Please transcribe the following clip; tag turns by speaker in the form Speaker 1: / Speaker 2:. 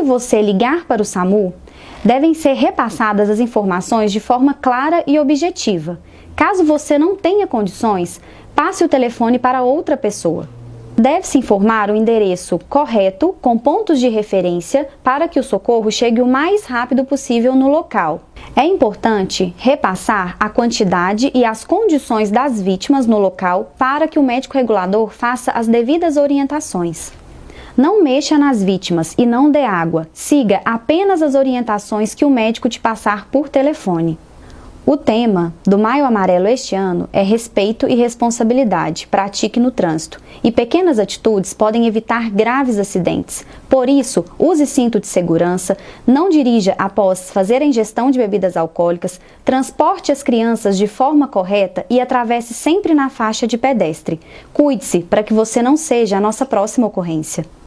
Speaker 1: você ligar para o SAMU, devem ser repassadas as informações de forma clara e objetiva. Caso você não tenha condições, passe o telefone para outra pessoa. Deve-se informar o endereço correto, com pontos de referência, para que o socorro chegue o mais rápido possível no local. É importante repassar a quantidade e as condições das vítimas no local para que o médico regulador faça as devidas orientações. Não mexa nas vítimas e não dê água. Siga apenas as orientações que o médico te passar por telefone. O tema do Maio Amarelo este ano é respeito e responsabilidade, pratique no trânsito, e pequenas atitudes podem evitar graves acidentes. Por isso, use cinto de segurança, não dirija após fazer a ingestão de bebidas alcoólicas, transporte as crianças de forma correta e atravesse sempre na faixa de pedestre. Cuide-se para que você não seja a nossa próxima ocorrência.